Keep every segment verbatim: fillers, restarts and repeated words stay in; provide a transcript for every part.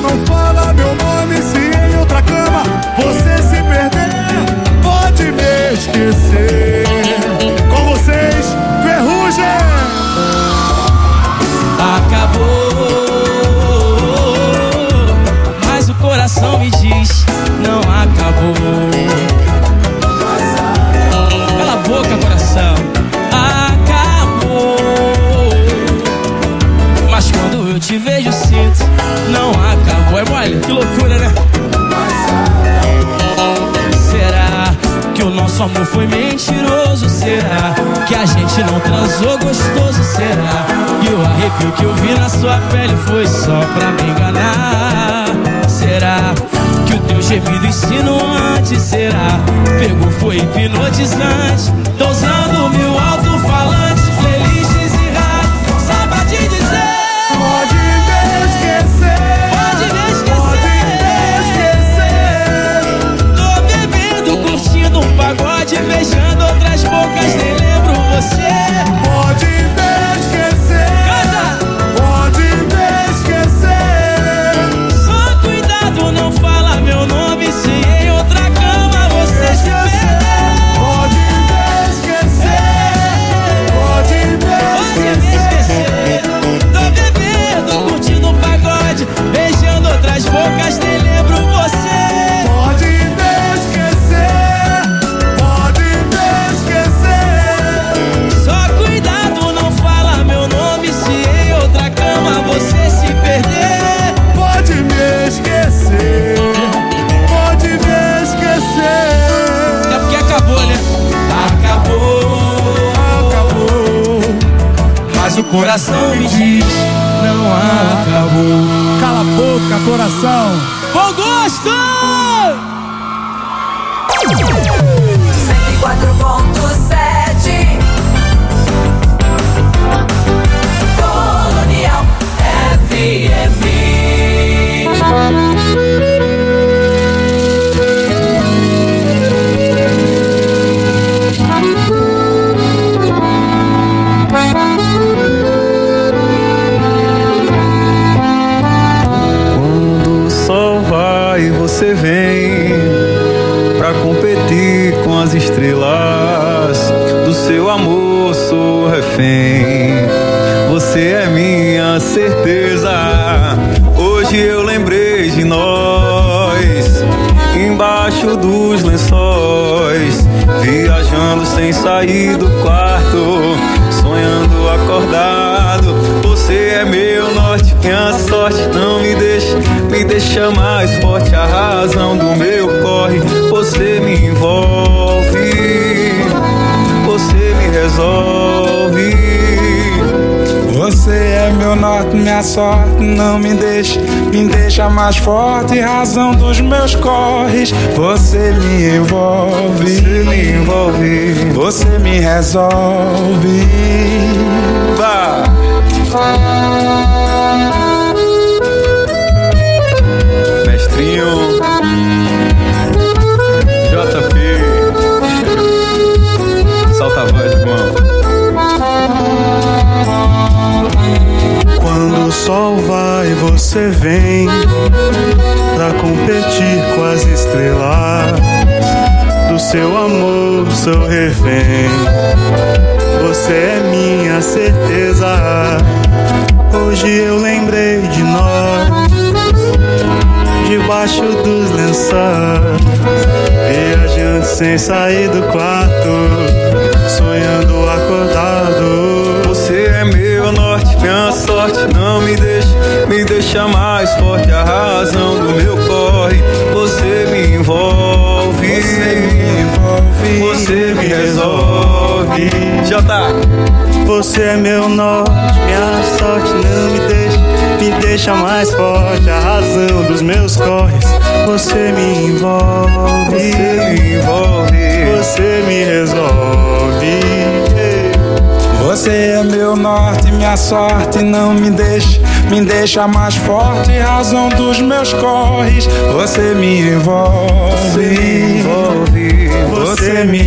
não fala meu nome. Se em outra cama você se perder, pode me esquecer. Com vocês, Ferrugem. Acabou, mas o coração me diz não acabou. Cala a boca, coração. Acabou, mas quando eu te vejo sinto não acabou. É mole? Que loucura, né? Será que o nosso amor foi mentiroso? Será que a gente não transou gostoso? Será que o arrepio que eu vi na sua pele foi só pra me enganar? Será que o teu gemido insinuante, será? Pegou, foi hipnotizante. Tô usando mil alto-falantes, playlists e rádios, saiba te dizer. Pode me esquecer, Pode me esquecer, pode me esquecer. Tô bebendo, curtindo um pagode, beijando outras bocas, nem lembro você. Pode me esquecer, Canta! pode me esquecer. Só cuidado, não fala meu nome, se em outra cama você se perder. Pode me esquecer, pode me Pode me esquecer. esquecer. Tô bebendo, curtindo um pagode, beijando outras bocas, nem lembro você. Pode me esquecer, pode me esquecer. Só cuidado, não fala meu nome, se em outra cama você se perder. Pode me esquecer, pode me esquecer. É porque acabou, né? Acabou, Acabou, mas o coração me diz não acabou. cala a boca, coração. Bom gosto! cento e quatro ponto sete Colonial F M. Quando o sol vai, você vem pra competir com as estrelas. Do seu amor sou refém, você é minha certeza. Hoje eu lembrei de nós, embaixo dos lençóis, viajando sem sair do quarto, sonhando acordado. Você é meu norte, minha sorte, não me deixa, me deixa mais forte. A razão do meu corre, você me envolve, você me resolve. Você é meu norte, minha sorte, não me deixa, me deixa mais forte, razão dos meus corres. Você me envolve, Você me envolve, você me resolve. vá. Mestrinho J P, solta a voz, irmão. Quando o sol vai, você vem pra competir com as estrelas. Do seu amor sou refém, você é minha certeza. Hoje eu lembrei de nós, debaixo dos lençóis, viajando sem sair do quarto, sonhando acordado. Você é meu norte, minha sorte, não me deixa, me deixa mais forte. A razão do meu corre, você me envolve, Você me envolve, você me resolve. Já tá. Você é meu norte, minha sorte, não me deixa, me deixa mais forte. A razão dos meus corres, você me envolve, Você me envolve, você me resolve. Você é meu norte, minha sorte, não me deixa, me deixa mais forte, razão dos meus corres. Você me envolve, você me envolve, você me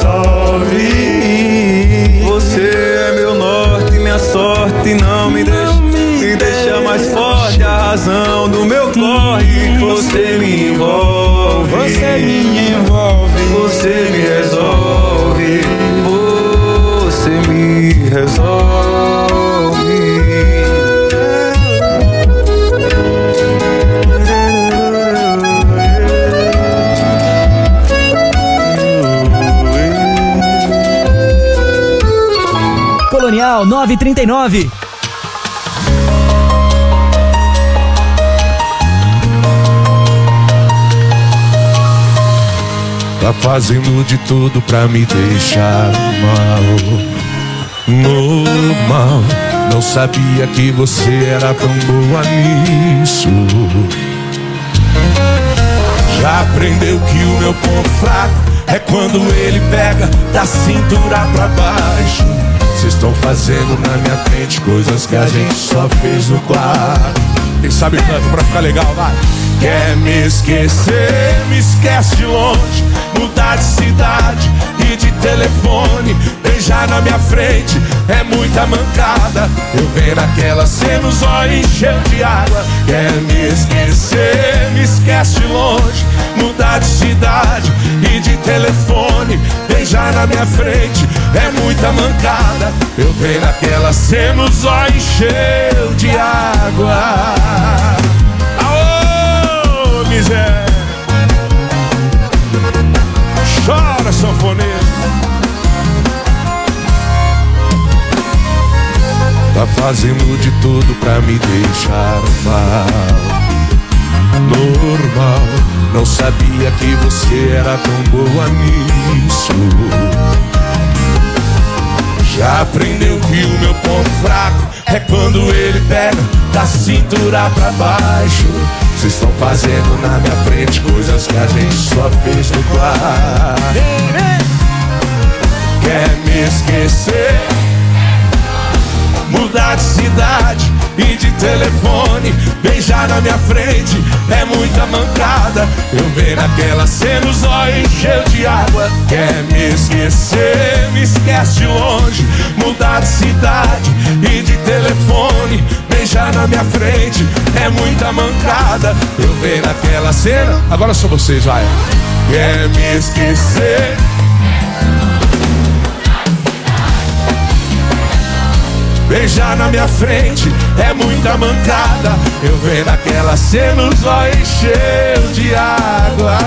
resolve. Você é meu norte, minha sorte, não me deixa, me deixa mais forte. A razão do meu corre, corre, você me envolve. Você me envolve. Você me resolve. Você me resolve. Colonial nove trinta e nove. Tá fazendo de tudo pra me deixar mal. Normal, não sabia que você era tão boa nisso. Já aprendeu que o meu ponto fraco é quando ele pega da cintura pra baixo. Vocês estão fazendo na minha frente coisas que a gente só fez no quarto. Quem sabe canto pra ficar legal, vai. Quer me esquecer, me esquece de longe. Mudar de cidade e de telefone. Beijar na minha frente é muita mancada. Eu venho naquela cena, os olhos encheu de água. Quer me esquecer, me esquece de longe. Mudar de cidade e de telefone. Beijar na minha frente é muita mancada. Eu venho naquela cena, os olhos encheu de água. Aô, miséria. Chora, sanfoneiro. Tá fazendo de tudo pra me deixar mal. Normal, não sabia que você era tão boa nisso. Já aprendeu que o meu ponto fraco é quando ele pega da cintura pra baixo. Vocês estão fazendo na minha frente coisas que a gente só fez no quarto. Quer me esquecer, mudar de cidade e de telefone. Beijar na minha frente é muita mancada. Eu venho naquela cena, os olhos encheu de água. Quer me esquecer, me esquece de longe. Mudar de cidade e de telefone. Beijar na minha frente é muita mancada. Eu venho naquela cena. Agora são vocês, vai. Quer me esquecer, beijar na minha frente é muita mancada. Eu venho naquela cena, os olhos encheu de água.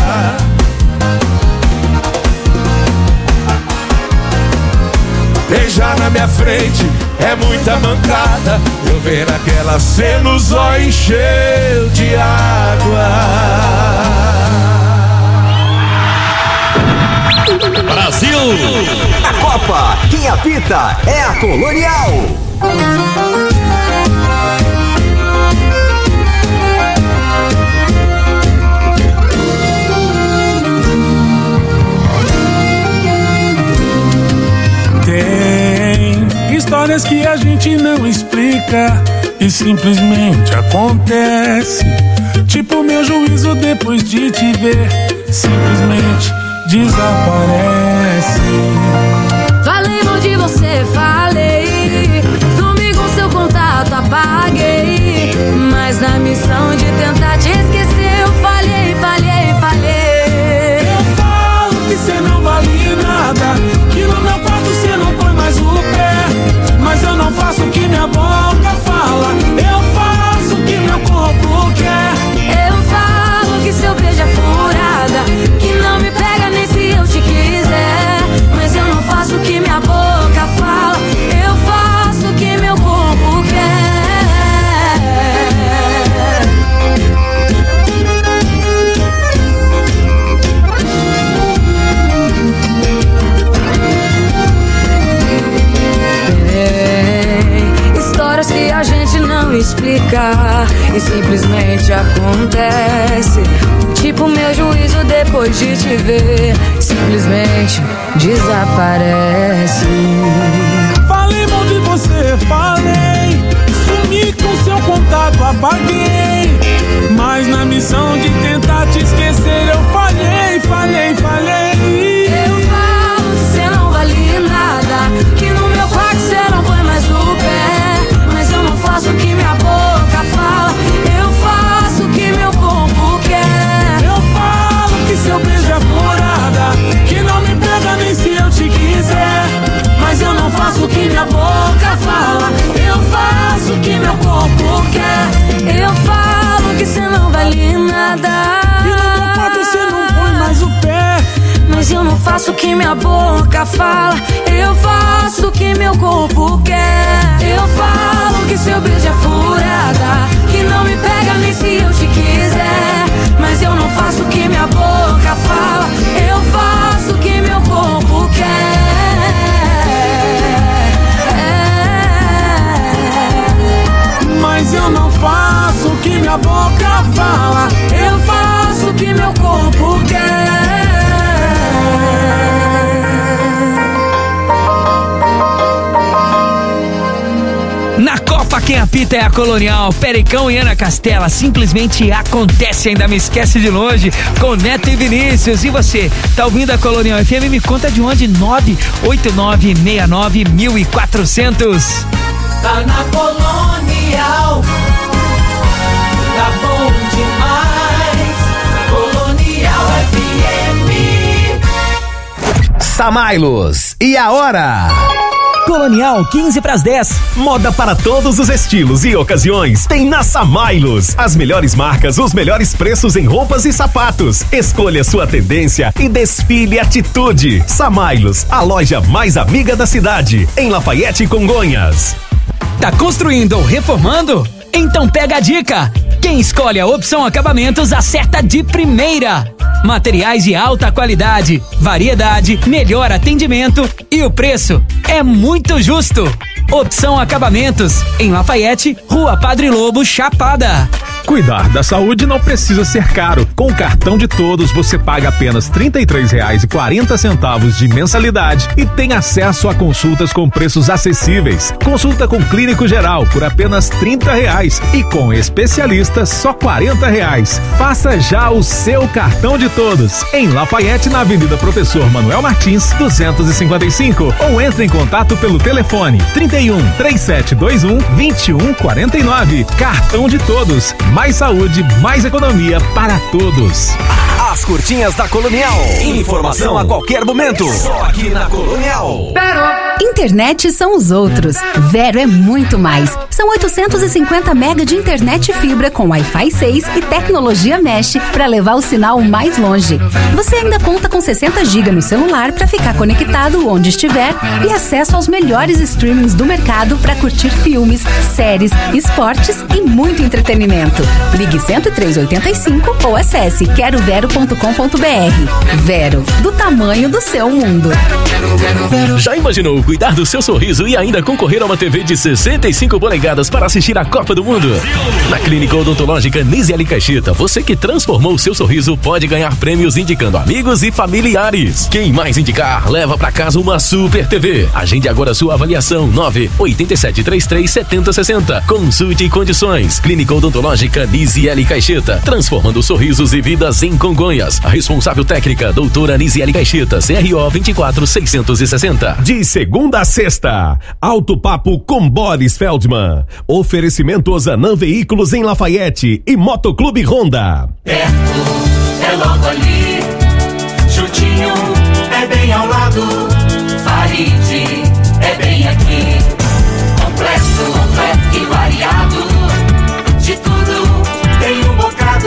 Beijar na minha frente é muita mancada. Eu venho naquela cena, os olhos encheu de água. Brasil! A Copa, quem apita é a Colonial. Tem histórias que a gente não explica e simplesmente acontece. Tipo meu juízo depois de te ver, simplesmente desaparece. Falei mal de você, falei. Sumi com seu contato, apaguei. Mas na missão de tentar te esquecer, eu falhei, falhei, falhei. Eu falo que cê não vale nada, que no meu quarto cê não põe mais o pé. Mas eu não faço o que minha boca fala, eu faço o que meu corpo quer. Eu falo que seu beijo é furada, que não me pega nem se eu te quiser. Mas eu não faço o que minha boca fala, eu faço o que meu corpo quer. Tem histórias que a gente não explica e simplesmente acontece. Tipo meu juízo depois de te ver, simplesmente desaparece. Falei mal de você, falei. Sumi com seu contato, apaguei. Mas na missão de tentar te esquecer, eu falhei, falhei, falhei. Eu falo que cê não vale nada, que no meu quarto cê não põe mais o pé. Mas eu não faço o que minha boca fala, eu faço o que faço o que minha boca fala, eu faço o que meu corpo quer. Eu falo que seu beijo é furada, que não me pega nem se eu te quiser. Mas eu não faço o que minha boca fala, eu faço o que meu corpo quer. Mas eu não faço o que minha boca fala, eu faço o que meu corpo quer. Na Copa quem apita é a Colonial. Pericão e Ana Castela simplesmente acontece, ainda me esquece de longe, com Neto e Vinícius. E você, tá ouvindo a Colonial F M? Me conta de onde? nove oito nove seis nove um quatro zero zero. Tá na Colonial, tá bom demais. Colonial F M. Samailos, e a hora? Colonial, quinze para as dez. Moda para todos os estilos e ocasiões tem na Samailos. As melhores marcas, os melhores preços em roupas e sapatos. Escolha sua tendência e desfile atitude. Samailos, a loja mais amiga da cidade, em Lafayette e Congonhas. Tá construindo ou reformando? Então pega a dica! Quem escolhe a Opção Acabamentos acerta de primeira. Materiais de alta qualidade, variedade, melhor atendimento e o preço é muito justo. Opção Acabamentos, em Lafayette, Rua Padre Lobo, Chapada. Cuidar da saúde não precisa ser caro. Com o cartão de todos, você paga apenas trinta e três reais e quarenta centavos de mensalidade e tem acesso a consultas com preços acessíveis. Consulta com clínico geral por apenas trinta reais e com especialista só quarenta reais. Faça já o seu cartão de todos. Em Lafayette, na Avenida Professor Manuel Martins, duzentos e cinquenta e cinco, ou entre em contato pelo telefone trinta e um, três sete dois um, vinte e um quarenta e nove. Cartão de todos. Mais saúde, mais economia para todos. As curtinhas da Colonial. Informação a qualquer momento. Só aqui na Colonial. Internet são os outros. Vero é muito mais. São oitocentos e cinquenta mega de internet fibra com Wi-Fi seis e tecnologia Mesh para levar o sinal mais longe. Você ainda conta com sessenta gigas no celular para ficar conectado onde estiver e acesso aos melhores streamings do mercado para curtir filmes, séries, esportes e muito entretenimento. Ligue cento e três oitenta e cinco ou acesse quero vero ponto com ponto b r. Vero, do tamanho do seu mundo. Já imaginou cuidar do seu sorriso e ainda concorrer a uma T V de sessenta e cinco polegadas para assistir a Copa do Mundo? Na Clínica Odontológica Nisiele Caixeta, você que transformou o seu sorriso pode ganhar prêmios indicando amigos e familiares. Quem mais indicar, leva para casa uma Super T V. Agende agora sua avaliação. Nove oito sete três três sete zero seis zero. Consulte condições. Clínica Odontológica Nisiele Caixeta, transformando sorrisos e vidas em Congonhas. A responsável técnica, doutora Nisiele Caixeta, C R O vinte e quatro seiscentos e sessenta. De segunda a sexta, Alto Papo com Boris Feldman. Oferecimento Zanam Veículos em Lafayette e Motoclube Honda. Perto, é logo ali. Juntinho, é bem ao lado. Farid, é bem aqui. Completo, completo e variado. De tudo, tem um bocado.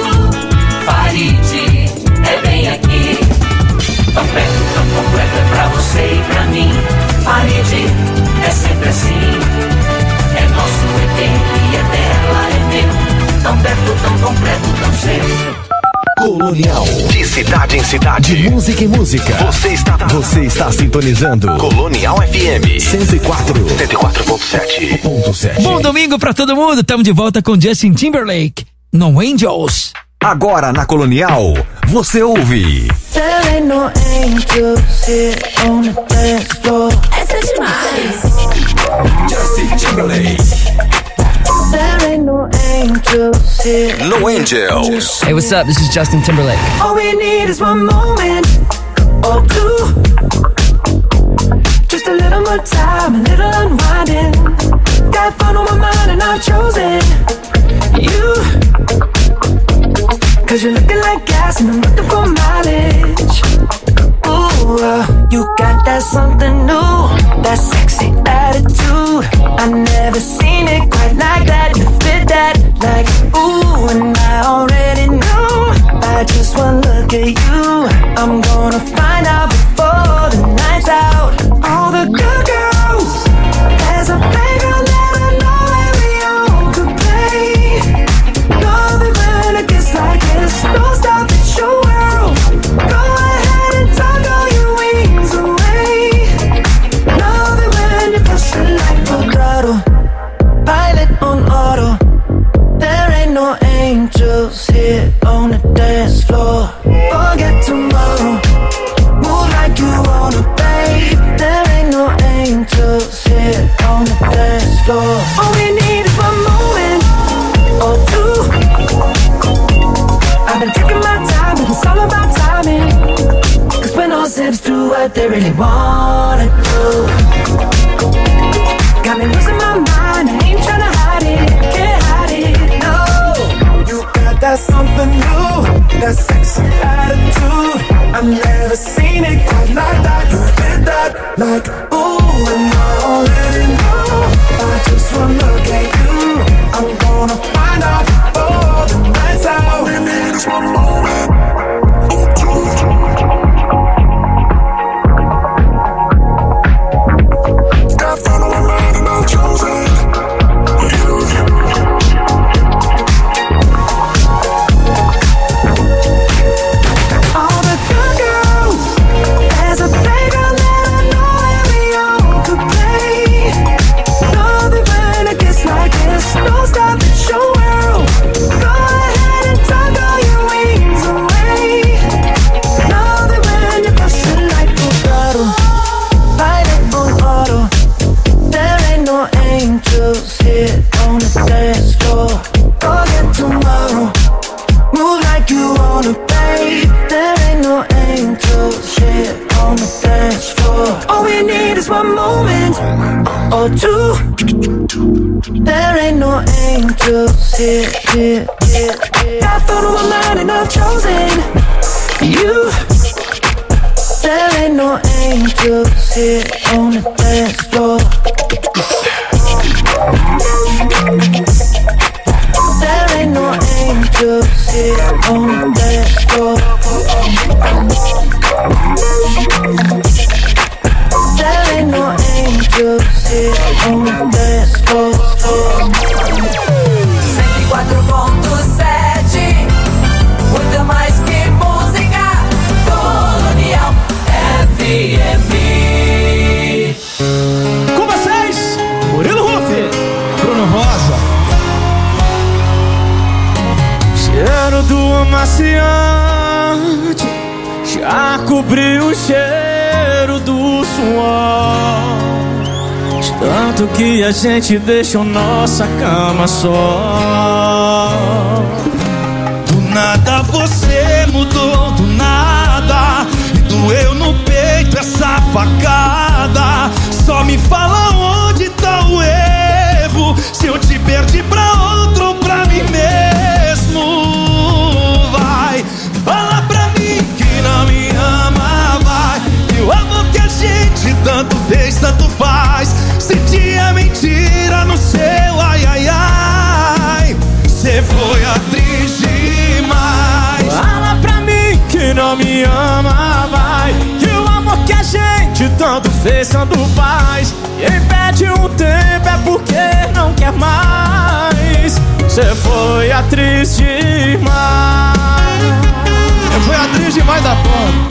Farid, é bem aqui. Tão perto, tão completo é pra você e pra mim. Farid, é sempre assim. É nosso, é dele, é dela, é meu. Tão perto, tão completo, tão seu. Colonial. De cidade em cidade. De música em música. Você está, você está sintonizando Colonial F M cento e quatro, cento e quatro ponto sete. Bom domingo pra todo mundo. Estamos de volta com Justin Timberlake no Angels. Agora na Colonial, você ouve. There ain't no angels here on the dance floor. Essa é demais. Justin Timberlake. There ain't no angels here. No Angels. Hey, what's up? This is Justin Timberlake. All we need is one moment or two. Just a little more time, a little unwinding. Got fun on my mind and I've chosen you. Cause you're looking like gas and I'm looking for mileage. Ooh, uh, you got that something new, that sexy attitude. I never seen it quite like that. You fit that like ooh, and I already knew. By just one look at you, I'm gonna find out before shit on the dance floor. Forget tomorrow. Move like you wanna, babe. There ain't no angels here on the dance floor. All we need is one moment or two. I've been taking my time, but it's all about timing. Cause when all zips do what they really wanna do. Got me losing my mind, I ain't tryna hide it, can't hide it, no. You got that something new, that sexy attitude. I've never seen it quite like that. You did that like, ooh, and I already know. I just wanna look at you, I'm gonna find out all the nights out. All we need is one moment. Got found on my mind and I've chosen you. All the good girls, there's a playground that I know every young could play. Know that when it gets like this, don't stop, it's your world. Go ahead and tuck all your wings away. Know that when you push it like a bottle, light up on auto. There ain't no angels here on the dance floor. Forget tomorrow. Move like you wanna, babe. There ain't no angels here on the dance floor. All we need is one moment or two. There ain't no angels here, here, here, here. Got thought on my mind and I've chosen you. There ain't no angels here on the dance floor. There ain't no angels here on the dance floor. There ain't no angels here on the dance floor. cento e quatro ponto sete, muito mais que música. Colonial F M. Com vocês, Murilo Rufi, Bruno Rosa. Cheiro do amaciante já cobriu o cheiro do suor. De tanto que a gente deixou nossa cama só. Do nada você mudou, do nada. E doeu no peito essa facada. Só me fala onde tá o erro. Se eu te perdi pra outro ou pra mim mesmo. Vai, fala pra mim que não me ama, vai. E o amor que a gente tanto fez, tanto faz. Se tinha mentira no seu ai, ai, ai. Cê foi atriz demais. Fala pra mim que não me ama, vai. Que o amor que a gente tanto fez, tanto faz. Quem pede um tempo é porque não quer mais. Cê foi atriz demais. Eu fui atriz demais da porra.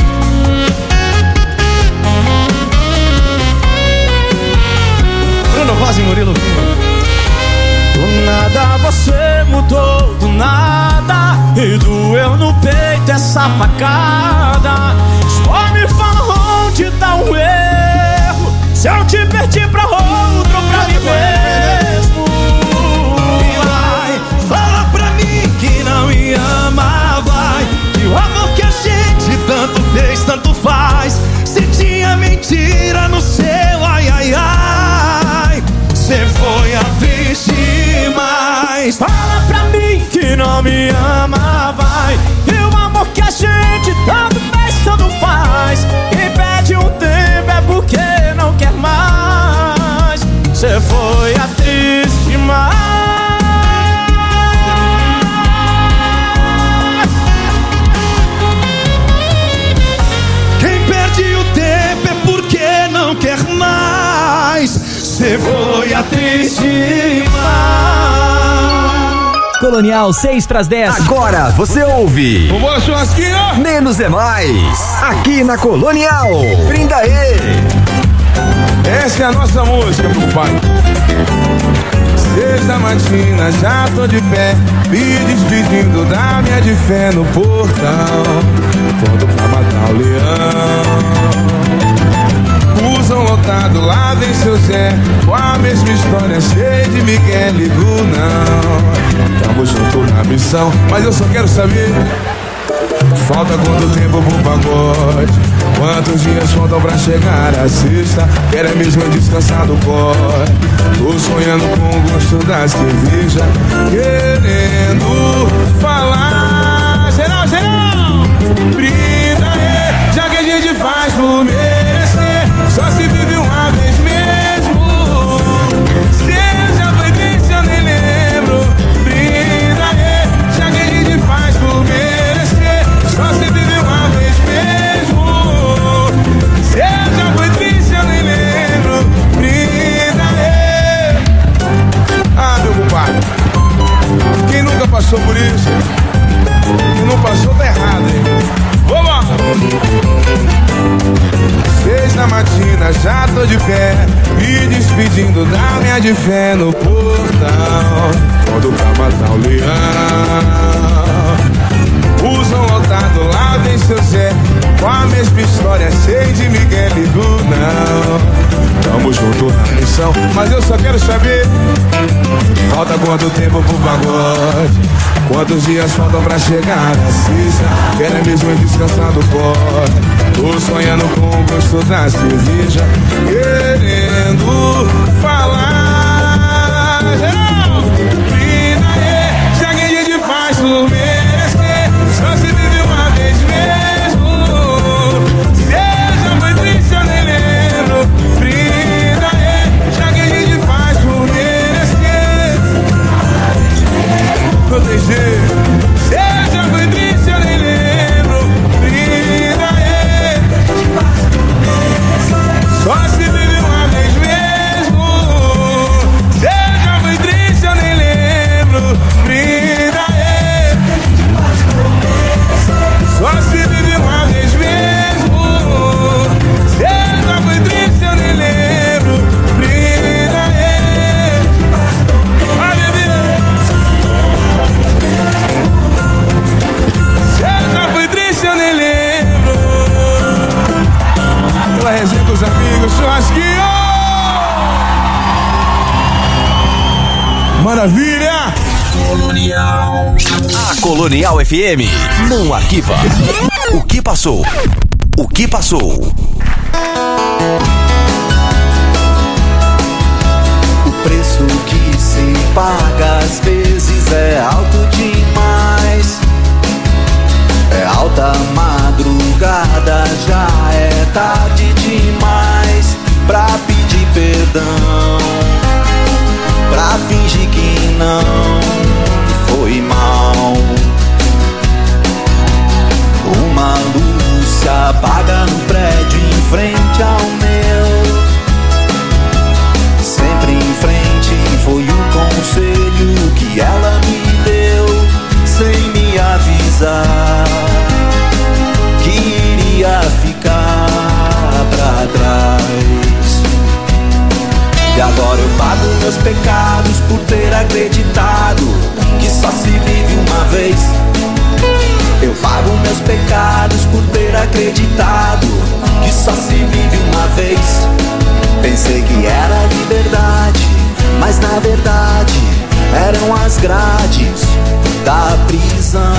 Bruno Rosa e Murilo. Do nada você mudou, do nada. E doeu no peito essa facada. Só me fala onde tá o erro. Se eu te perdi pra outro, pra mim mesmo. E vai, fala pra mim que não me ama, vai. E o amor que a gente tanto fez, tanto faz. Se tinha mentira no seu ai, ai, ai. Cê foi atriz demais. Fala pra mim que não me ama, vai. E o amor que a gente tanto fez, tanto faz. Quem pede um tempo é porque não quer mais. Cê foi atriz demais. Quem perde o tempo é porque não quer mais. Cê foi atriz demais. Colonial seis pras dez. Agora você ouve. Vambora, churrasquinho! Menos é mais. Aqui na Colonial. Brinda aí. Essa é a nossa música, meu pai. Seis da matina, já tô de pé. me despedindo da minha de fé no portão, pronto pra matar o leão. Usam lotado, lá vem seu Zé, com a mesma história, cheia de Miguel e não. Tamo junto na missão, mas eu só quero saber, falta quanto tempo pro pagode? Quantos dias faltam pra chegar a sexta? Quero é mesmo descansar do corre. Tô sonhando com o gosto da cerveja, querendo falar. Geral, geral! Brinda aí, já que a gente faz por merecer. Só se vive uma vez mesmo. Seja foi triste, eu nem lembro. Brinda aí, já que a gente faz por merecer. Só se vive uma vez mesmo. Seja foi triste, eu nem lembro. Brinda aí. Ah, meu compadre, quem nunca passou por isso? Quem não passou tá errado, hein? Vamos! Seis da matina, já tô de pé, me despedindo da minha de fé no portão, quando pra matar o leão. Usam lotado, lá vem seu Zé, com a mesma história, cheia de Miguel e do não. Tamo junto na missão, mas eu só quero saber, falta quanto tempo pro pagode? Quantos dias faltam pra chegar a sexta? Quero é mesmo descansar do pó. Tô sonhando com o gosto da cerveja, querendo falar. Brinda aí, já que a gente faz por merecer. Só se vive uma vez mesmo. Seja foi triste, eu nem lembro. Brinda aí, já que a gente faz por merecer. Proteger. Seja foi triste, eu nem lembro. Brinda aí. Só se vive uma vez mesmo. Seja foi triste, eu nem lembro. Brinda aí. Só se vive uma vez mesmo. Seja foi triste, eu nem lembro. Brinda aí. Vai, bebê. Seja foi triste, eu nem lembro. Pela resenha com os amigos, churrasquinho. Maravilha! Colonial. A Colonial F M não arquiva. O que passou? O que passou? O preço que se paga às vezes é alto demais. É alta madrugada, já é tarde demais pra pedir perdão, pra fingir que não foi mal. Uma luz se apaga no prédio em frente ao meu. Sempre em frente foi o conselho que ela me deu, sem me avisar que iria ficar pra trás. E agora eu pago meus pecados por ter acreditado que só se vive uma vez. Eu pago meus pecados por ter acreditado que só se vive uma vez. Pensei que era liberdade, mas na verdade eram as grades da prisão.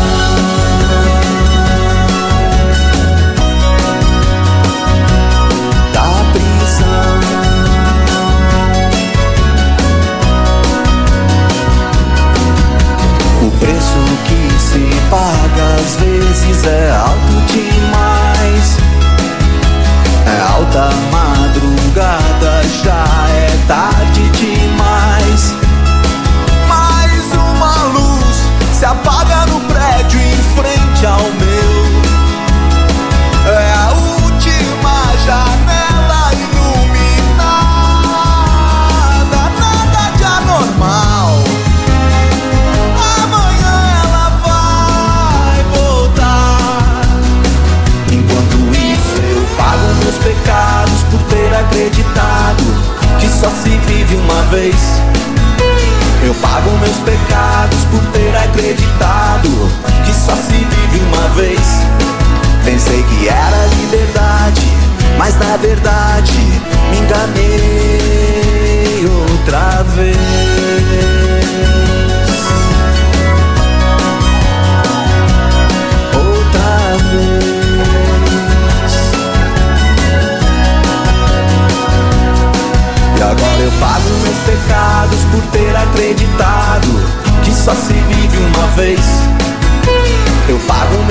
Da prisão. O preço que se paga às vezes é alto demais. É alta madrugada, já é tarde demais. Mais uma luz se apaga no prédio em frente ao meu. É a última janela iluminada, nada de anormal. Amanhã ela vai voltar. Enquanto isso eu pago meus pecados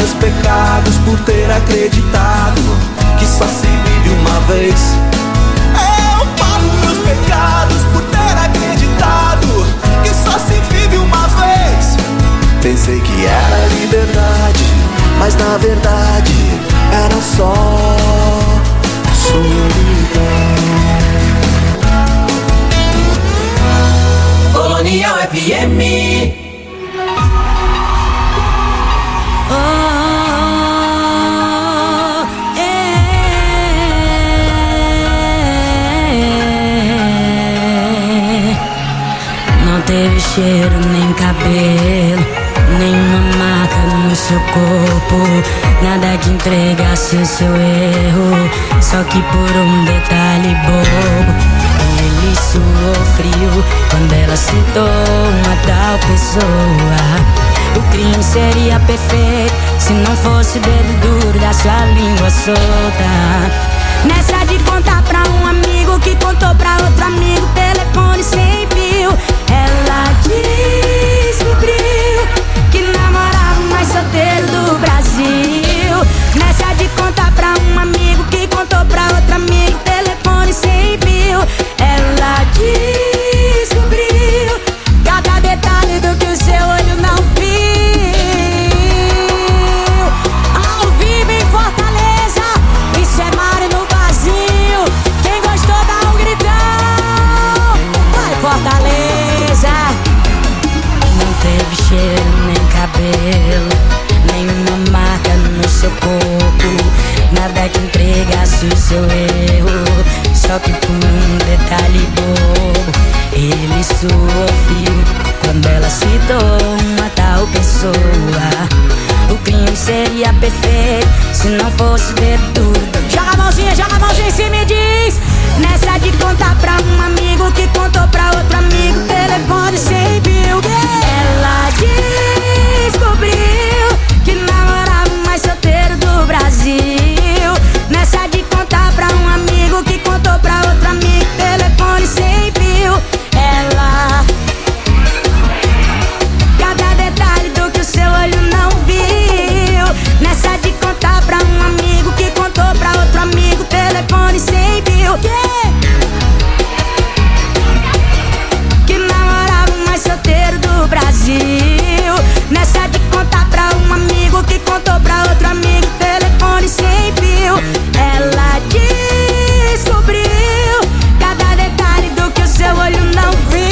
meus pecados por ter acreditado que só se vive uma vez. Eu pago meus pecados por ter acreditado que só se vive uma vez. Pensei que era liberdade, mas na verdade era só solidão. Colonial F M. Oh, é. Não teve cheiro nem cabelo, nenhuma marca no seu corpo, nada que entregasse o seu erro, só que por um detalhe bobo. Ele suou frio quando ela citou uma tal pessoa. O crime seria perfeito se não fosse o dedo duro da sua língua solta. Nessa de contar pra um amigo que contou pra outro amigo, telefone sem fio, ela descobriu que namorava o mais solteiro do Brasil. Nessa de contar pra um amigo que contou pra outro amigo, telefone sem fio, ela descobriu cada detalhe do que o seu olho não viu. Ao vivo em Fortaleza, isso é Mário no vazio. Quem gostou dá um gritão. Vai Fortaleza. Não teve cheiro nem cabelo, nenhuma marca no seu corpo, nada que entregasse o seu erro, só que por um detalhe bobo. Ele suou frio quando ela citou uma tal pessoa. O crime seria perfeito se não fosse dedo duro. Joga a mãozinha, joga a mãozinha em cima e diz. Nessa de contar pra um amigo que contou pra outro amigo, telefone sem fio. Ela descobriu que namorava o mais solteiro do Brasil. Nessa de contar pra um amigo que contou pra outro amigo, telefone sem fio. Ela, cada detalhe do que o seu olho não viu. Nessa de contar pra um amigo que contou pra outro amigo, telefone sem fio. Que namorava o mais solteiro do Brasil. Nessa de contar pra um amigo que contou pra outro amigo, telefone sem fio. Ela descobriu cada detalhe do que o seu olho não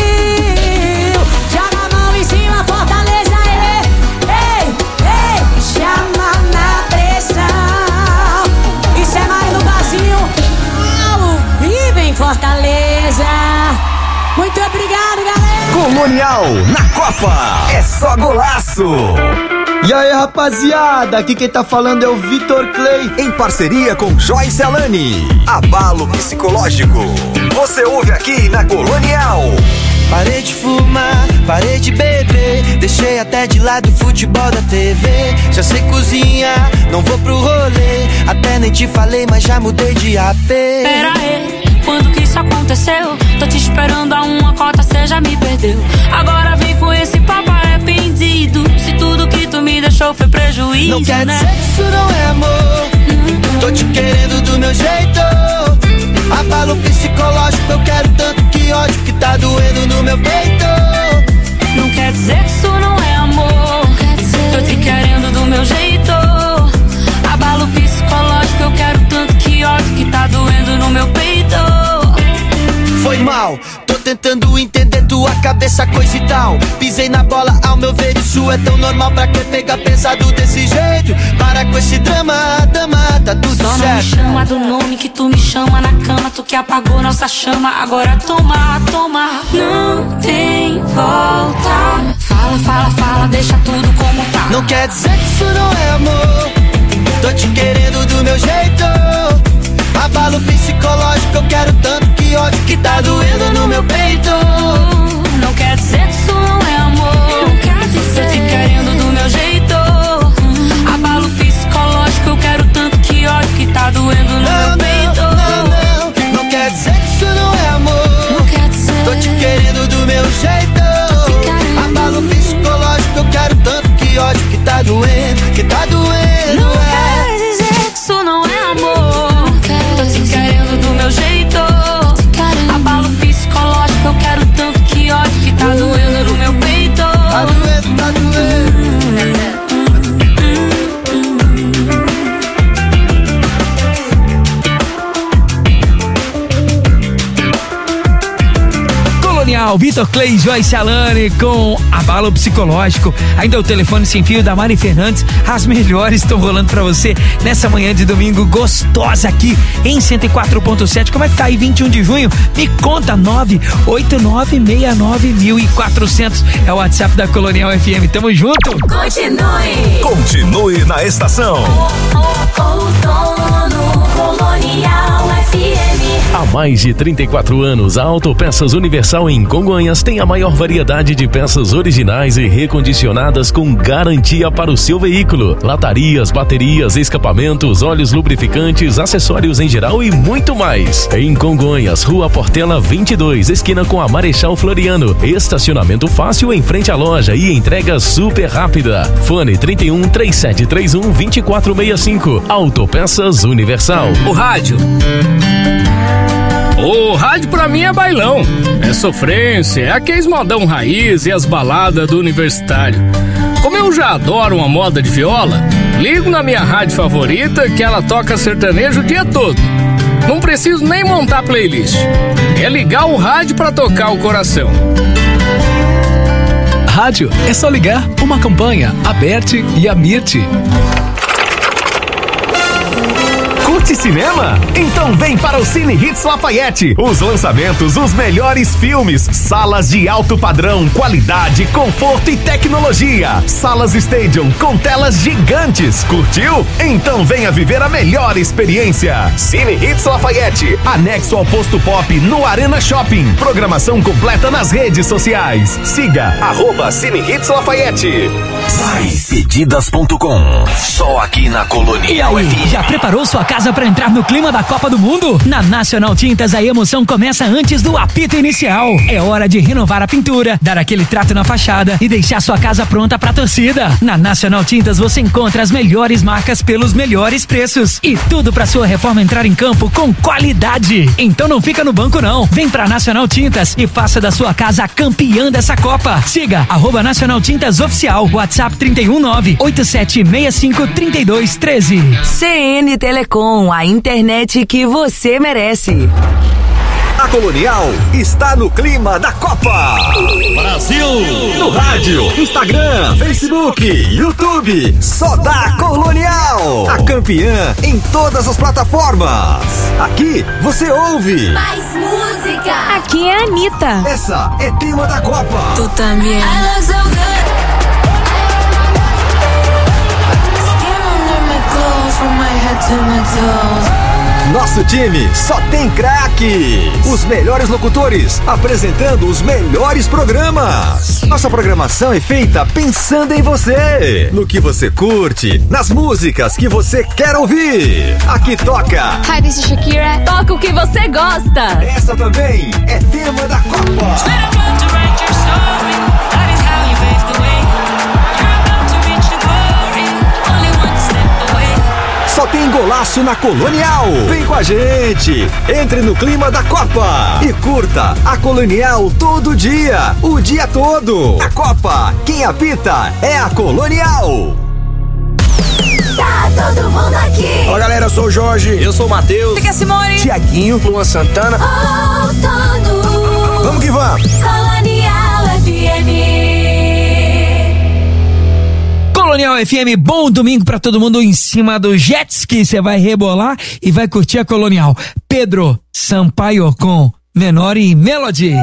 viu. Joga a mão em cima, Fortaleza, ei, ei, ei, chama na pressão. Isso é mais no Brasil, ao vivo em Fortaleza. Muito obrigado, galera. Colonial na Copa é só golaço. E aí, rapaziada, aqui quem tá falando é o Vitor Clay, em parceria com Joyce Alani. Abalo psicológico. Você ouve aqui na Colonial. Parei de fumar, parei de beber, deixei até de lado o futebol da T V. Já sei cozinhar, não vou pro rolê, até nem te falei, mas já mudei de A P. Pera aí, quando que isso aconteceu? Tô te esperando a uma cota, cê já me perdeu. Agora vem com esse papo arrependido, se tudo que tu me deixou foi prejuízo, não quer né? dizer que isso não é amor, tô te querendo do meu jeito. Abalo psicológico, eu quero tanto que ódio que tá doendo no meu peito. Não quer dizer que isso não é amor, tô te querendo do meu jeito. Abalo psicológico, eu quero tanto que ódio que tá doendo no meu peito. Foi mal, tô tentando entender tua cabeça, coisa e tal. Pisei na bola, ao meu ver isso é tão normal. Pra que pegar pesado desse jeito? Para com esse drama, dama, tá tudo Só certo. Não me chama do nome que tu me chama na cama, tu que apagou nossa chama, agora toma, toma. Não tem volta. Fala, fala, fala, deixa tudo como tá. Não quer dizer que isso não é amor, tô te querendo do meu jeito. Abalo psicológico, eu quero tanto que ódio que tá doendo no meu peito. Não quer dizer que isso não é amor, não quer dizer. Tô te querendo do meu jeito. Abalo psicológico, eu quero tanto que ódio que tá doendo no não, meu peito. Não, não, não, não quer dizer que isso não é amor, não quer dizer. Tô te querendo do meu jeito. Abalo psicológico, eu quero tanto que ódio que tá doendo, que Colonial, Vitor Clay, Joyce Alane com Abalo Psicológico. Ainda o telefone sem fio da Mari Fernandes. As melhores estão rolando pra você nessa manhã de domingo gostosa aqui em cento e quatro ponto sete. Como é que tá aí vinte e um de junho? Me conta, nove oito nove seis nove quatro zero zero é o WhatsApp da Colonial F M. Tamo junto. Continue. Continue na estação. Outono Colonial F M. Há mais de trinta e quatro anos, a Autopeças Universal em Congonhas tem a maior variedade de peças originais e recondicionadas com garantia para o seu veículo. Latarias, baterias, escapamentos, óleos lubrificantes, acessórios em geral e muito mais. Em Congonhas, Rua Portela vinte e dois, esquina com a Marechal Floriano. Estacionamento fácil em frente à loja e entrega super rápida. Fone trinta e um, três sete três um, vinte e quatro sessenta e cinco. Autopeças Universal. O rádio. O rádio pra mim é bailão, é sofrência, é aqueles modão raiz e as baladas do universitário. Como eu já adoro uma moda de viola, ligo na minha rádio favorita que ela toca sertanejo o dia todo. Não preciso nem montar playlist, é ligar o rádio pra tocar o coração. Rádio é só ligar uma campanha, Aberte e Amirte. Curte cinema? Então vem para o Cine Hits Lafayette. Os lançamentos, os melhores filmes, salas de alto padrão, qualidade, conforto e tecnologia. Salas Stadium com telas gigantes. Curtiu? Então venha viver a melhor experiência. Cine Hits Lafayette, anexo ao Posto Pop no Arena Shopping. Programação completa nas redes sociais. Siga arroba Cine Hits Lafayette. mais pedidas ponto com. Só aqui na Colonial. E aí, já preparou sua casa para entrar no clima da Copa do Mundo? Na Nacional Tintas a emoção começa antes do apito inicial. É hora de renovar a pintura, dar aquele trato na fachada e deixar sua casa pronta pra torcida. Na Nacional Tintas você encontra as melhores marcas pelos melhores preços e tudo pra sua reforma entrar em campo com qualidade. Então não fica no banco não. Vem pra Nacional Tintas e faça da sua casa a campeã dessa Copa. Siga arroba Nacional Tintas Oficial. WhatsApp trinta e um, nove oito sete seis cinco, trinta e dois, treze. C N Telecom, a internet que você merece. A Colonial está no clima da Copa. Brasil! No rádio, Instagram, Facebook, YouTube. Só da Colonial. A campeã em todas as plataformas. Aqui você ouve Mais música. Aqui é a Anitta. Essa é tema da Copa. Tu também. I look so good. Skin under my clothes, from my head to my toes. Nosso time só tem craque. Os melhores locutores apresentando os melhores programas. Nossa programação é feita pensando em você, no que você curte, nas músicas que você quer ouvir. Aqui toca Hi, this is Shakira. Toca o que você gosta. Essa também é tema da Copa. Só tem golaço na Colonial. Vem com a gente. Entre no clima da Copa e curta a Colonial todo dia, o dia todo. A Copa, quem apita é a Colonial. Tá todo mundo aqui. Fala galera, eu sou o Jorge. Eu sou o Matheus. Fica Simone. Tiaguinho, Luan Santana. Outono. Vamos que vamos. Colonial F M. Colonial F M, bom domingo pra todo mundo em cima do jet ski. Você vai rebolar e vai curtir a Colonial. Pedro Sampaio com Menor e Melody.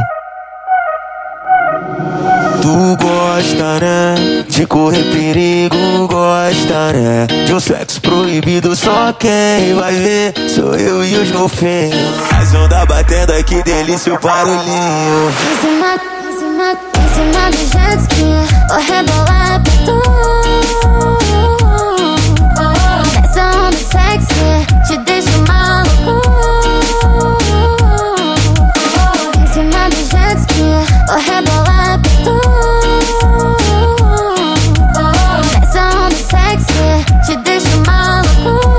Tu gosta, né? De correr perigo, gosta, né? De um sexo proibido, só quem vai ver sou eu e os golfinhos. As ondas batendo aqui, delícia o barulhinho. Em cima, em cima, em cima do jet ski, vou rebolar pra tu. Essa onda sexy te deixa maluco. Em cima do jet ski, vou rebolar pra tu. Essa onda sexy te deixa maluco.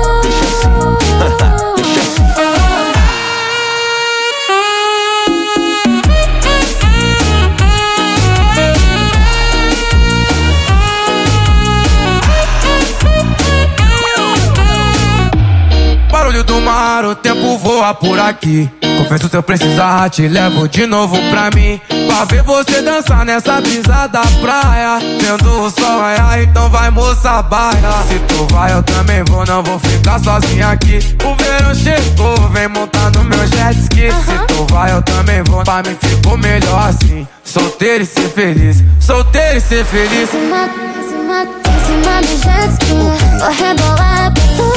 Barulho do mar, o tempo voa por aqui. Confesso se eu precisar, te levo de novo pra mim. pra ver você dançar nessa brisa da praia. Vendo o sol raiar, então vai moça baia. Se tu vai eu também vou, não vou ficar sozinho aqui. O verão chegou, vem montar no meu jet ski. Se tu vai eu também vou, pra mim ficou melhor assim. Solteiro e ser feliz, solteiro e ser feliz. Em cima, em cima, em cima do jet ski, vou rebolar pra tu.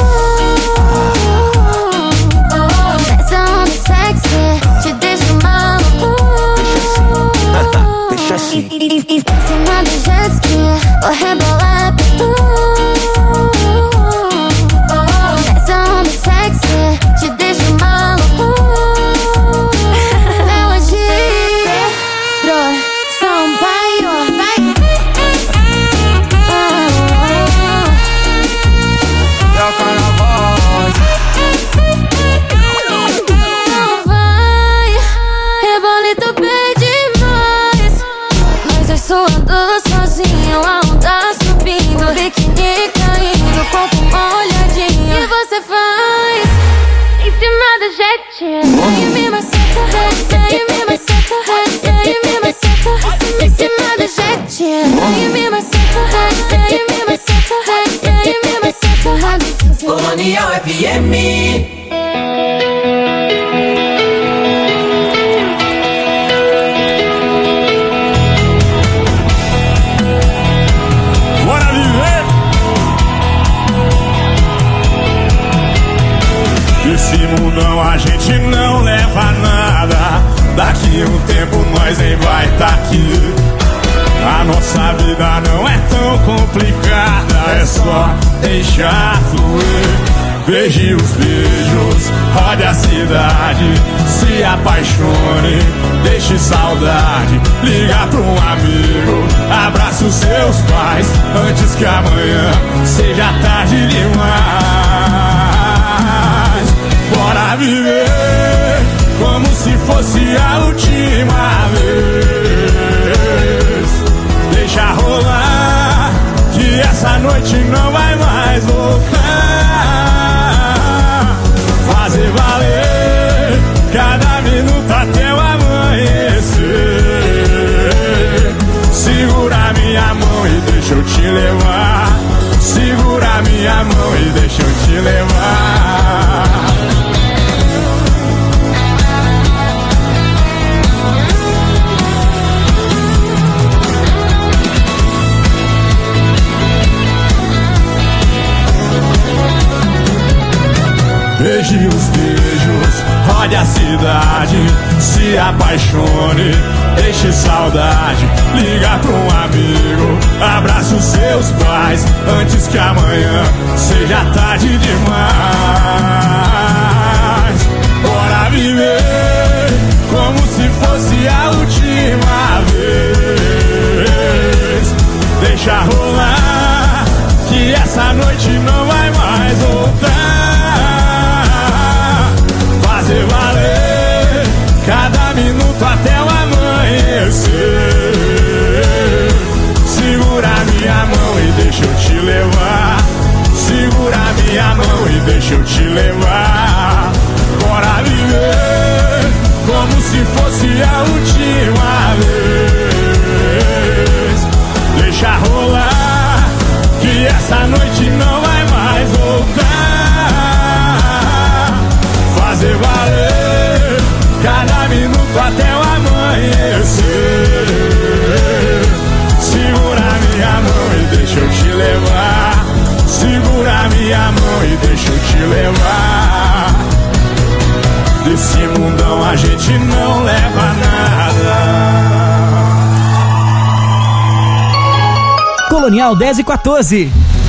Essa onda sexy te deixa maluco. Deixa assim. Em cima do jet ski, vou rebolar pra tu. Essa onda sexy te deixa maluco. Melodia, bro, Sampaio, vai. É o carnaval. Não vai, rebolito pede mais. Mas eu suando sozinho, a onda subindo, biquíni caindo, corpo molhadinho. E você faz em cima do jet. E me maceta, e me maceta, e me maceta, em cima do jet. E me maceta, e me maceta, e me maceta. Colonial F M. Bora viver! Esse mundão a gente não leva nada. Daqui um tempo nós nem vai tá aqui. A nossa vida não é tão complicada, é só deixar fluir. Beije os beijos, rode a cidade, se apaixone, deixe saudade. Liga pra um amigo, abraça os seus pais, antes que amanhã seja tarde demais. Bora viver como se fosse a última vez. Deixa rolar, que essa noite não vai mais voltar. Fazer valer cada minuto até o amanhecer. Segura minha mão e deixa eu te levar. Segura minha mão e deixa eu te levar. Beije os beijos, rode a cidade, se apaixone, deixe saudade. Liga pra um amigo, abraça os seus pais, antes que amanhã seja tarde demais. Bora viver como se fosse a última vez. Deixa rolar, que essa noite não vai mais voltar. Fazer valer cada minuto até o amanhecer. Segura minha mão e deixa eu te levar. Segura minha mão e deixa eu te levar. Bora viver como se fosse a última vez. Deixa rolar, que essa noite não vai mais voltar. Fazer valer cada minuto até o amanhecer. Segura minha mão e deixa eu te levar. Segura minha mão e deixa eu te levar. Desse mundão a gente não leva nada. Colonial dez e quatorze.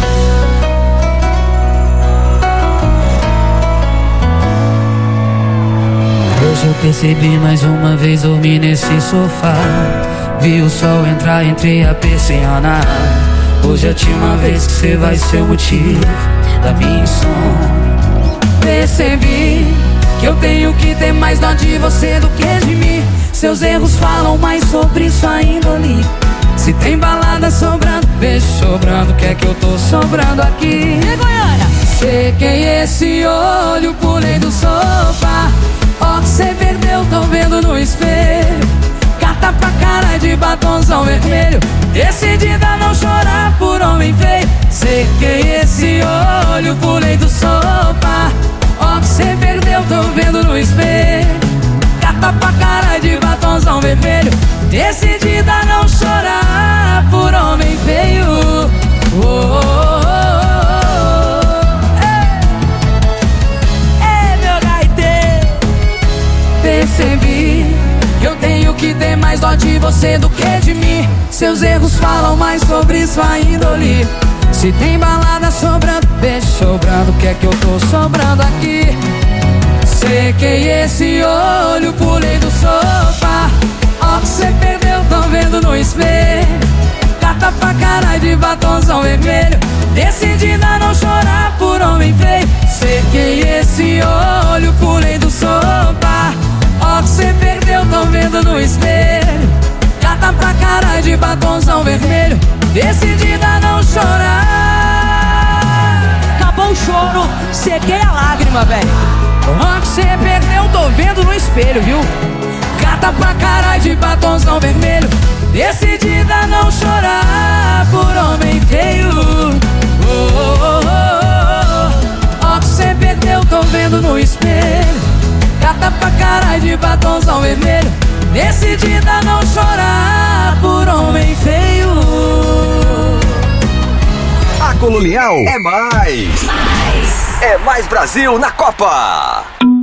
Hoje eu percebi mais uma vez dormir nesse sofá. Vi o sol entrar entre a persiana. Hoje é a última vez que você vai ser o motivo da minha insônia. Percebi que eu tenho que ter mais dó de você do que de mim. Seus erros falam mais sobre sua índole. Se tem balada sobrando, beijo sobrando, quer que eu tô sobrando aqui? E Goiânia? Sequei esse olho, pulei do sofá. Ó que cê perdeu, tô vendo no espelho. Gata pra cara de batonzão vermelho, decidida a não chorar por homem feio. Sequei esse olho, pulei do sofá. Ó que cê perdeu, tô vendo no espelho. Gata pra cara de batonzão vermelho, decidida a não chorar por homem feio. Oh, oh, oh, oh. Ei, ei, meu gaiteiro. Percebi que eu tenho que ter mais dó de você do que de mim. Seus erros falam mais sobre sua índole. Se tem balada sobrando, beijo sobrando, o que é que eu tô sobrando aqui? Sequei esse olho, pulei do sofá. Ó que cê perdeu, tô vendo no espelho. Gata pra cara de batonzão vermelho, decidida a não chorar por homem feio. Sequei esse olho, pulei do sofá. Ó que cê perdeu, tô vendo no espelho. Gata pra cara de batonzão vermelho, decidida a não chorar. Acabou o choro, sequei a lágrima, velho. Ó que cê perdeu, tô vendo no espelho, viu? Gata pra cara de batonzão vermelho, decidida a não chorar por homem feio. Oh, oh, oh, oh. Ó que cê perdeu, tô vendo no espelho. Gata pra cara de batonzão vermelho, decidida a não chorar por homem feio. A Colonial é mais. mais. É mais Brasil na Copa.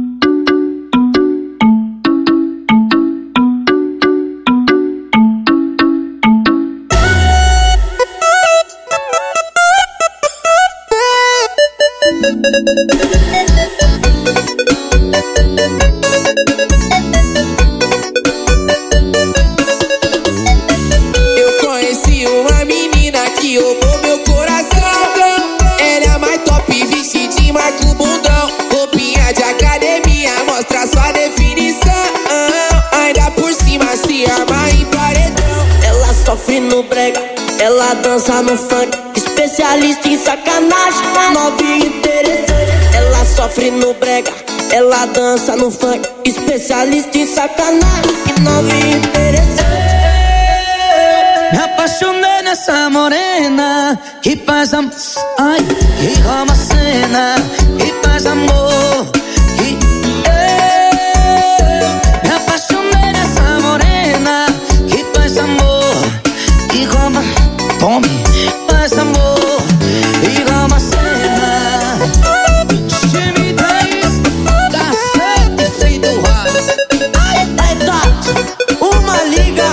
Eu conheci uma menina que roubou meu coração. Ela é mais top, vestidinho, marca o bundão. Roupinha de academia, mostra sua definição. Ainda por cima se arma em paredão. Ela sofre no brega, ela dança no funk. Especialista em sacanagem, novinha interessante. Ela sofre no brega, ela dança no funk. Especialista em sacanagem, novinha interessante. Me apaixonei nessa morena que faz amor, ai, que rouba a cena, que faz amor, que eu me apaixonei nessa morena que faz amor, que rouba, tome, faz amor, e rouba a cena. Time dez, cacete sem doar. Ai, ai, gato, uma liga.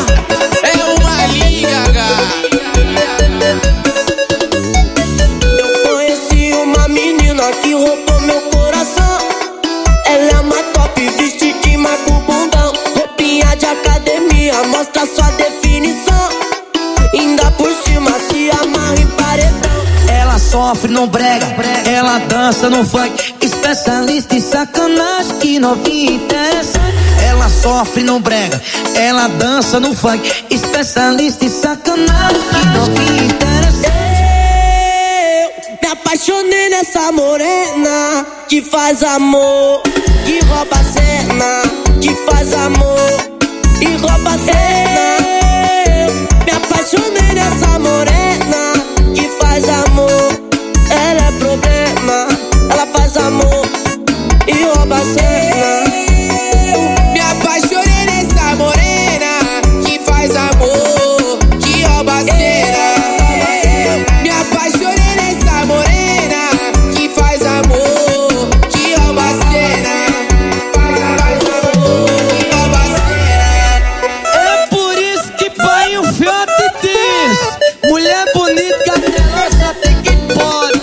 Eu conheci uma menina que roubou meu coração. Ela é uma top, vestidinho, marca o bundão. Roupinha de academia, mostra sua definição. Ainda por cima se amarra em paredão. Ela sofre no brega, ela dança no funk. Especialista em sacanagem, que novinha interessante. Ela sofre no brega, ela dança no funk. Especialista em sacanagem, que novinha interessante. Eu me apaixonei nessa morena que faz amor, que rouba a cena, que faz amor e rouba a cena. Eu me apaixonei nessa morena que faz amor. Ela é problema, ela faz amor e rouba a cena. Me apaixonei nessa morena que faz amor, que rouba a cena. Me apaixonei nessa morena que faz amor, que rouba a cena. Que rouba a cena. É por isso que pai o fiote diz: mulher bonita, cabelosa tem que pode.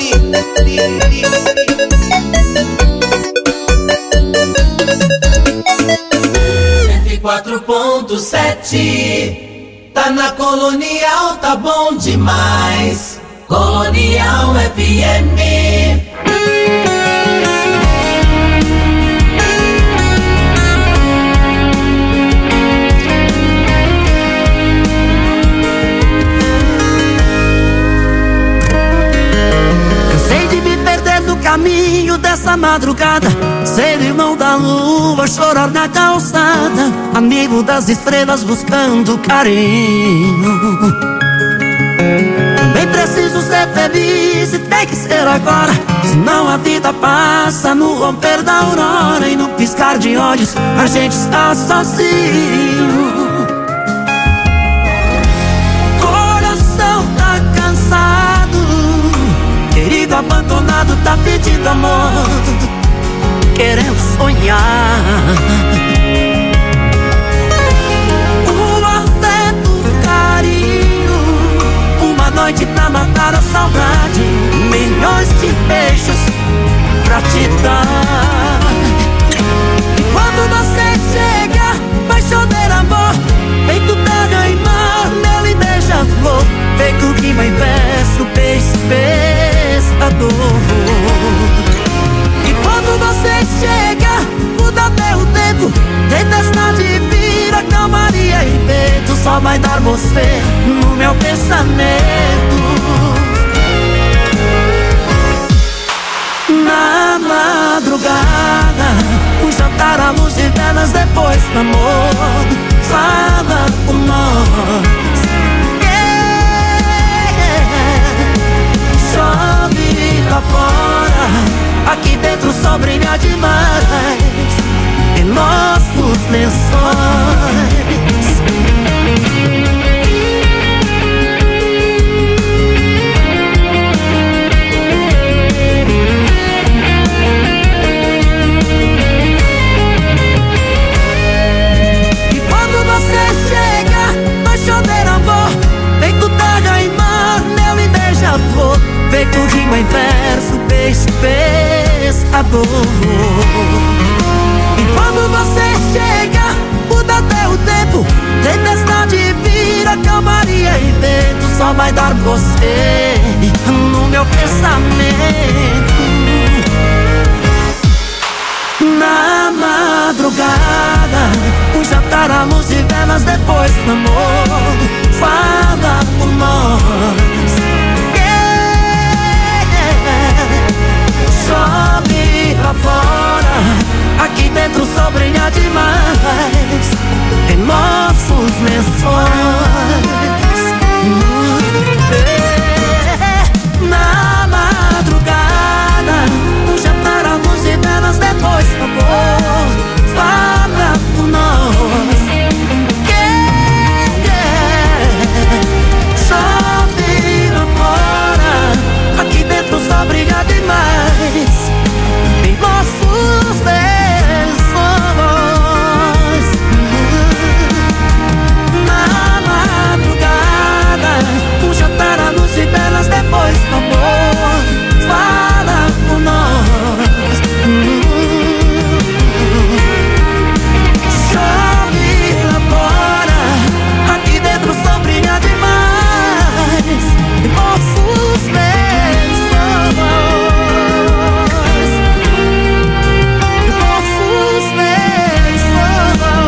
cento e quatro ponto sete tá na Colonial, tá bom demais. Colonial F M. Cansei de me perder no caminho meio dessa madrugada, ser irmão da lua, chorar na calçada, amigo das estrelas buscando carinho. Também preciso ser feliz e tem que ser agora, senão a vida passa no romper da aurora, e no piscar de olhos a gente está sozinho. Coração tá cansado, querido abandonado tá pedindo amor, querendo sonhar. O afeto, o carinho, uma noite pra matar a saudade, milhões de beijos pra te dar. E quando você chega, paixoneiro amor, feito terra e mar, mel e beija-flor, feito rima e verso, beijo, pescador. E quando você chega, muda até o tempo, tempestade vira calmaria e vento, só vai dar você no meu pensamento. Na madrugada, um jantar à luz de velas, depois do amor, fala por nós. Yeah. Chove lá fora, aqui dentro só brilha demais em nossos lençóis. Chover amor, feito terra e mar, mel e beija-flor, feito rima em verso, peixe, pescador. E quando você chega, muda até o tempo, tempestade vira calmaria e vento, só vai dar você no meu pensamento. Na madrugada, um jantar à luz de velas, depois do amor, fala por nós. Yeah. Chove lá fora, aqui dentro só brilha demais em nossos lençóis. Yeah. Na madrugada, um jantar à luz de velas, depois do amor, fala por nós. Chove lá fora, aqui dentro só brilha demais em nossos lençóis. Na madrugada, um jantar à luz de velas, depois do amor, fala por nós. Chove lá fora, aqui dentro só brilha demais em nossos lençóis, em nossos lençóis.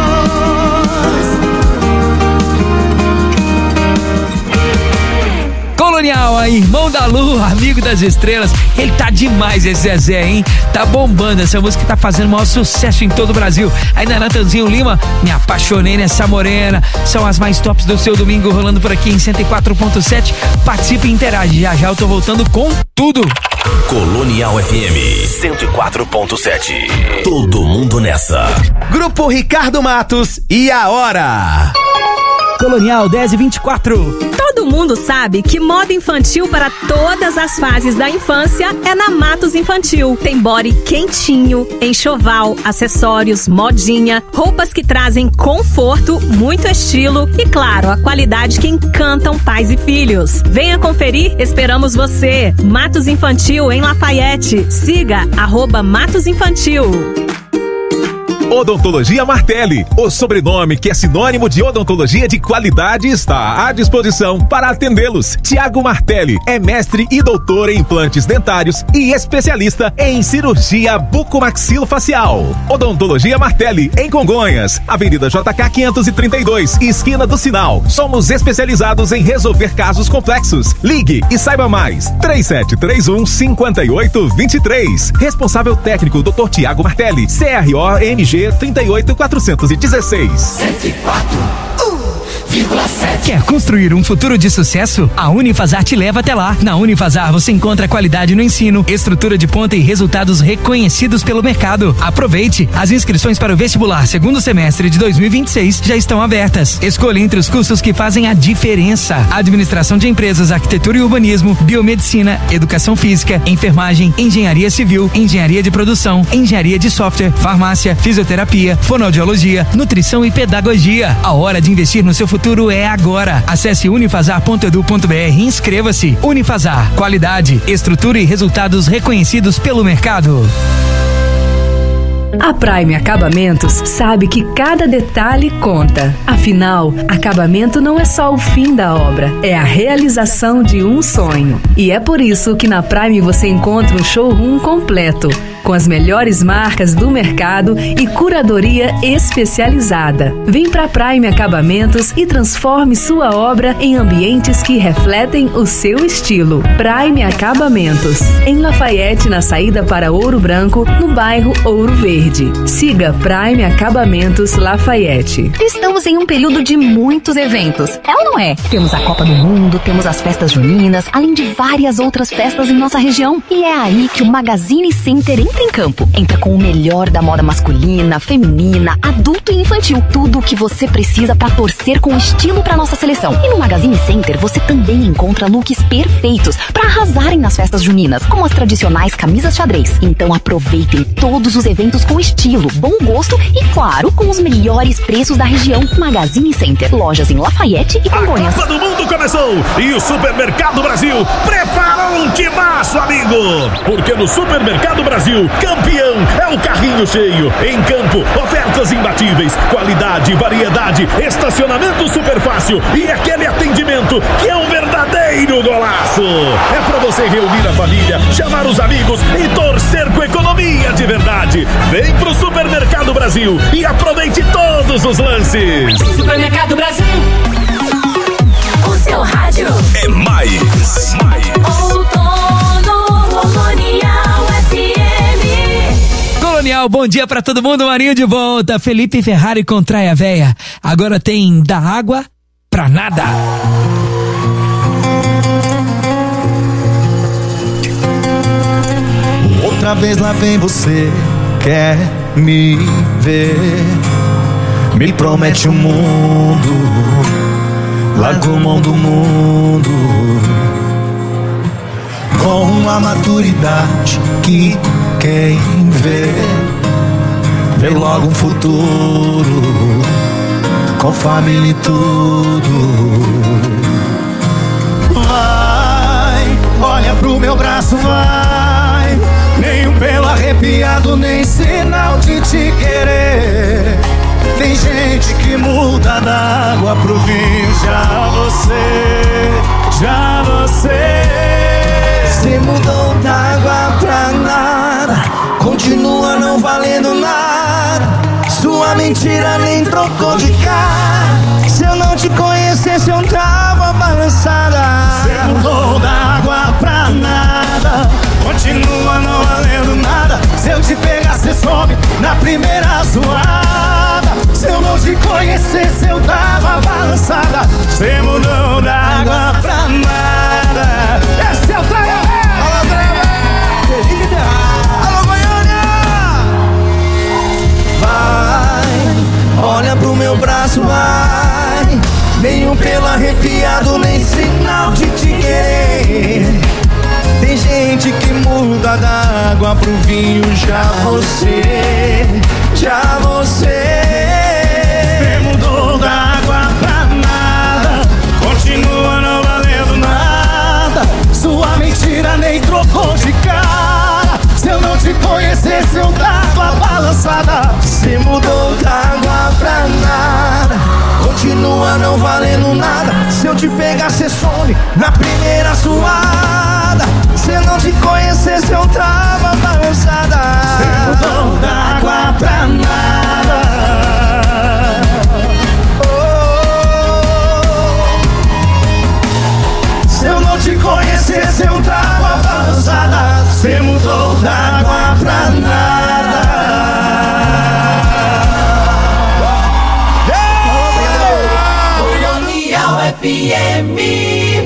Colonial, aí, irmão da lua, amigo das estrelas. Ele tá demais, esse Zezé, hein? Tá bombando, essa música tá fazendo o maior sucesso em todo o Brasil. Aí na Natanzinho Lima, Me Apaixonei Nessa Morena. São as mais tops do seu domingo, rolando por aqui em cento e quatro ponto sete. Participe e interage. Já já eu tô voltando com tudo. Colonial F M cento e quatro ponto sete. Todo mundo nessa. Grupo Ricardo Matos e a hora. Colonial dez e vinte e quatro. Todo mundo sabe que moda infantil para todas as fases da infância é na Matos Infantil. Tem body quentinho, enxoval, acessórios, modinha, roupas que trazem conforto, muito estilo e, claro, a qualidade que encantam pais e filhos. Venha conferir, esperamos você. Matos Infantil em Lafayette. Siga arroba Matos Infantil. Odontologia Martelli, o sobrenome que é sinônimo de odontologia de qualidade, está à disposição para atendê-los. Tiago Martelli é mestre e doutor em implantes dentários e especialista em cirurgia bucomaxilofacial. Odontologia Martelli, em Congonhas, Avenida J K quinhentos e trinta e dois, esquina do Sinal. Somos especializados em resolver casos complexos. Ligue e saiba mais. três sete três um, cinco oito dois três. Responsável técnico doutor Tiago Martelli, C R O M G trinta e oito quatrocentos e dezesseis. cento e quatro vírgula sete. Quer construir um futuro de sucesso? A Unifasar te leva até lá. Na Unifasar você encontra qualidade no ensino, estrutura de ponta e resultados reconhecidos pelo mercado. Aproveite! As inscrições para o vestibular segundo semestre de dois mil e vinte e seis já estão abertas. Escolha entre os cursos que fazem a diferença: administração de empresas, arquitetura e urbanismo, biomedicina, educação física, enfermagem, engenharia civil, engenharia de produção, engenharia de software, farmácia, fisioterapia, fonoaudiologia, nutrição e pedagogia. A hora de investir no seu futuro é agora. Acesse unifasar ponto edu ponto br e inscreva-se. Unifasar, qualidade, estrutura e resultados reconhecidos pelo mercado. A Prime Acabamentos sabe que cada detalhe conta. Afinal, acabamento não é só o fim da obra, é a realização de um sonho. E é por isso que na Prime você encontra um showroom completo, com as melhores marcas do mercado e curadoria especializada. Vem pra Prime Acabamentos e transforme sua obra em ambientes que refletem o seu estilo. Prime Acabamentos, em Lafayette, na saída para Ouro Branco, no bairro Ouro Verde. Siga Prime Acabamentos Lafayette. Estamos em um período de muitos eventos, é ou não é? Temos a Copa do Mundo, temos as festas juninas, além de várias outras festas em nossa região. E é aí que o Magazine Center entra em campo. Entra com o melhor da moda masculina, feminina, adulto e infantil. Tudo o que você precisa para torcer com estilo para nossa seleção. E no Magazine Center você também encontra looks perfeitos para arrasarem nas festas juninas, como as tradicionais camisas xadrez. Então aproveitem todos os eventos com estilo, bom gosto e, claro, com os melhores preços da região. Magazine Center, lojas em Lafayette e Congonhas. A Copa do Mundo começou e o Supermercado Brasil preparou um timaço, amigo! Porque no Supermercado Brasil, campeão é o carrinho cheio. Em campo, ofertas imbatíveis, qualidade, variedade, estacionamento super fácil e aquele atendimento que é um verdadeiro golaço. É pra você reunir a família, chamar os amigos e torcer com economia de verdade. Vem pro Supermercado Brasil e aproveite todos os lances. Supermercado Brasil. O seu rádio é mais. Outono Colonial F M. Colonial, bom dia pra todo mundo, Marinho de volta. Felipe Ferrari com Traia Véia. Agora tem da água pra nada. Outra vez lá vem você, quer me ver, me promete o mundo, largou mão do mundo, com uma maturidade que quem vê, vê logo um futuro, com família e tudo. Vai, olha pro meu braço, vai, nem um pelo arrepiado, nem sinal de te querer. Tem gente que muda da água pro vinho, já você, já você. Você mudou da água pra nada, continua não valendo nada. Sua mentira nem trocou de cara. Se eu não te conhecesse eu tava balançada. Você mudou da água pra nada, continua não valendo nada. Se eu te pegar cê sobe na primeira zoada. Se eu não te conhecesse eu tava balançada. Você mudou da água pra nada. Esse é o Traia Véia. Alô, Traia Véia. Alô, Goiânia. Vai, olha pro meu braço, vai, nenhum pelo arrepiado, nem sinal de te querer. Tem gente que muda da água pro vinho, já você, já você. Você mudou da água pra nada, continua não valendo nada. Sua mentira nem trocou de cara. Se eu não te conhecesse eu tava balançada. Você mudou não valendo nada. Se eu te pegar, cê some na primeira suada. Se eu não te conhecesse, eu tava balançada. Cê mudou da água pra nada. Oh, se eu não te conhecesse, eu tava balançada. Cê mudou da água pra nada. Colonial F M.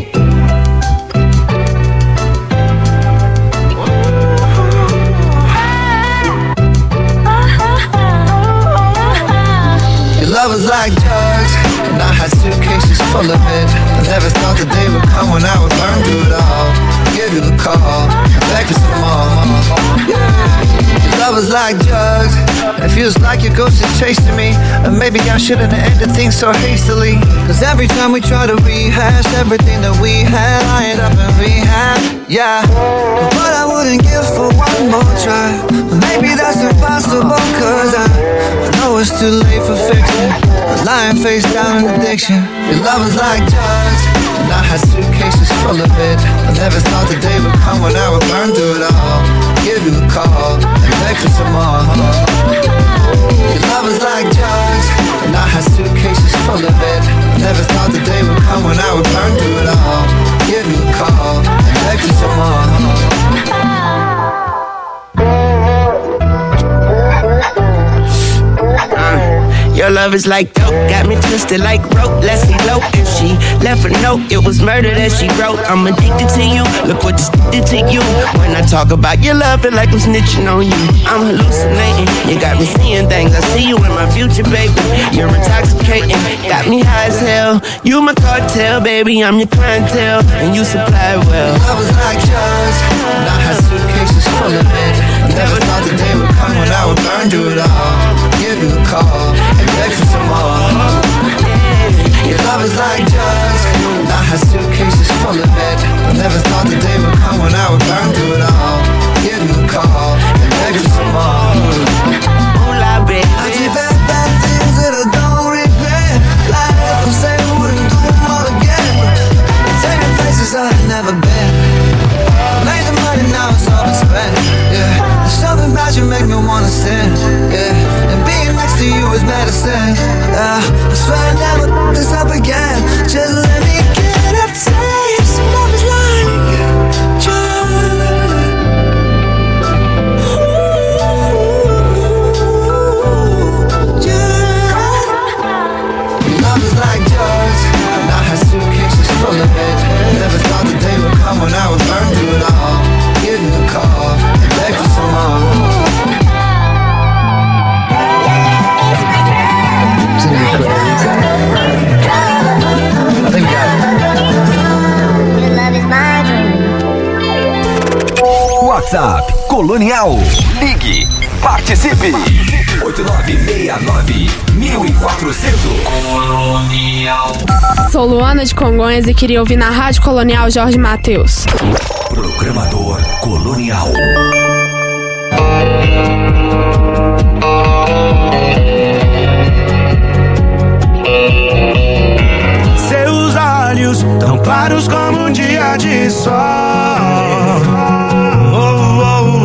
Love was like drugs, and I had suitcases full of it. I never thought the day would come when I would burn through it all. Give you a call, beg for some more. Your love was like drugs, and it feels like your ghost is chasing me. And maybe I shouldn't have ended things so hastily. Cause every time we try to rehash everything that we had, I end up in rehab, yeah. But I wouldn't give for one more try. But maybe that's impossible, cause I, I know it's too late for fixing. Lying face down in addiction. Your love was like drugs, and I had suitcases full of it. I never thought the day would come when I would burn through it all. Give you a call and beg for some more. Your love was like drugs, and I had suitcases full of it. I never thought the day would come when I would burn through it all. Give you a call and beg for some more. Your love is like dope, got me twisted like rope. Let's elope. If she left a note, it was murder that she wrote. I'm addicted to you, look what this did to you. When I talk about your love, feel like I'm snitching on you. I'm hallucinating, you got me seeing things. I see you in my future, baby. You're intoxicating, got me high as hell. You my cartel, baby, I'm your clientele, and you supply well. Love was like drugs, and I had suitcases full of it. I never thought the day would come when I would burn through it all. Give you a call and beg for some more. Your love is like drugs, and I had suitcases full of it. I never thought the day would come when I would burn through it all. Give you a call and beg for some more. Moolah, baby. I did bad, bad things that I don't regret. Like if I say I wouldn't do them all again. Taking places I had never been. Made the money, now it's all been spent. Yeah, there's something about you make me wanna sin. Yeah, and being next to you is medicine. Yeah, I swear I never f*** this up again. Just let me get a taste. Love is like drugs. Love is like drugs, and I had suitcases full of it. Never thought the day would come when I would burn through it all. Give you a call and beg for some more. I think we got it. Your love is my dream. WhatsApp Colonial. Ligue. Participe. oito nove seis nove mil e quatrocentos. Colonial. Sou Luana de Congonhas e queria ouvir na Rádio Colonial Jorge Mateus. Programador Colonial. Seus olhos tão claros como um dia de sol.